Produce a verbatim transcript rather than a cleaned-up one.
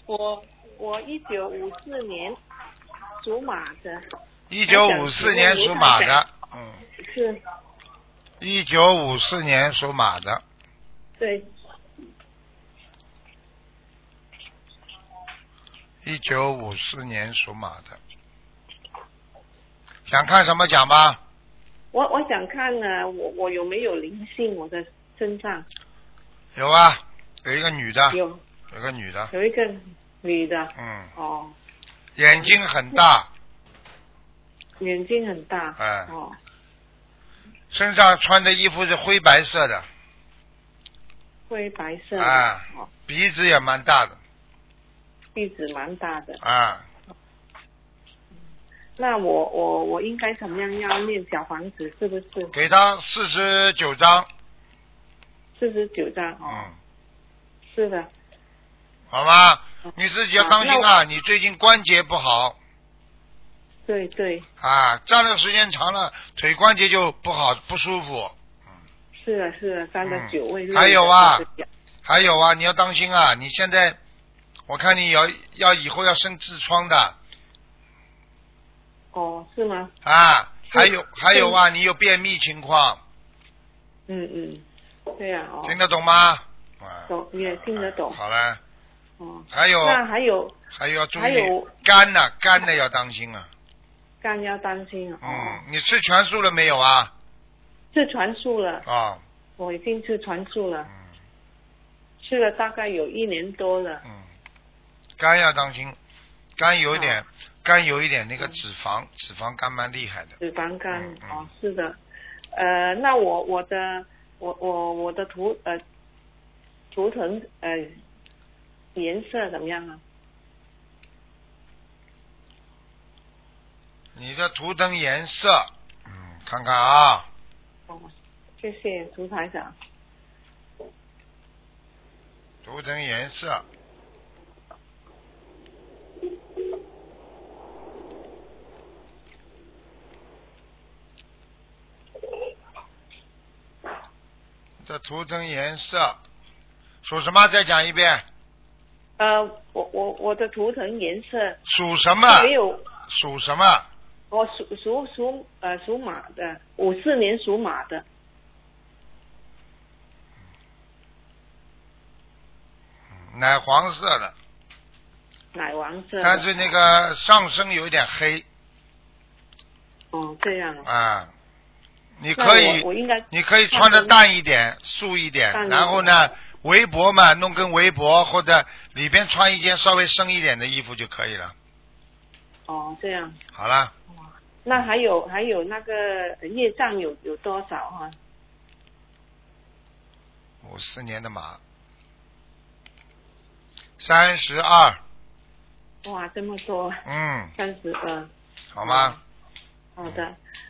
我我一九五四年属马的。 一九五四年属马的，嗯， 是。 一九五四年属马的。 对。 一九五四年属马的，想看什么讲吧？ 我我想看呢，我我有没有灵性我的身上？ 有啊，有一个女的。 有。 有个女的。 有一个女的。 嗯。 哦。 眼睛很大。 眼睛很大。 哎。 哦。 身上穿的衣服是灰白色的。 灰白色的。 啊。 哦。 鼻子也蛮大的。 鼻子蛮大的。 啊。 那我我我应该怎么样要念小房子？是不是？ 给他四十九张。 四十九张。哦。 嗯。 是的。 好吗？你自己要当心啊！ 啊你最近关节不好。 对对。 啊，站的时间长了，腿关节就不好，不舒服。 嗯。是的，是的，站了久位。 还有啊，还有啊，你要当心啊！你现在，我看你要要以后要生痔疮的。 哦，是吗？ 啊，还有还有啊，你有便秘情况。 嗯嗯，对呀、啊、哦。 听得懂吗？ 懂，也听得懂。 好嘞。 哦。 还有。 那还有。 还有要注意。 还有肝呐、啊，肝的要当心啊。 肝要当心啊。 嗯，你吃全素了没有啊？ 吃全素了。 啊、哦。 我已经吃全素了。 嗯。 吃了大概有一年多了。 嗯。肝要当心，肝有一点，哦、肝有一点那个脂肪，嗯、脂肪肝蛮厉害的。 脂肪肝、 嗯嗯、 哦，是的。呃，那我我的我我我的图呃图腾呃颜色怎么样啊？ 你的图腾颜色，嗯，看看啊。 哦，谢谢涂台长。 图腾颜色。这图腾颜色属什么？再讲一遍。 呃，我我我的图腾颜色属什么？ 没有。 属什么？ 我属属属呃属马的，五四年属马的。 奶黄色的。 奶黄色的。 但是那个上身有点黑。 哦，这样啊。 啊。你可以， 我我应该你可以穿的淡一点、素一点，然后呢，围脖嘛，弄根围脖，或者里边穿一件稍微深一点的衣服就可以了。 哦，这样。 好了。 那还有还有那个业障有有多少啊？ 五四年的马，三十二。 哇，这么多。 嗯。 三十二。 好吗？ 好的，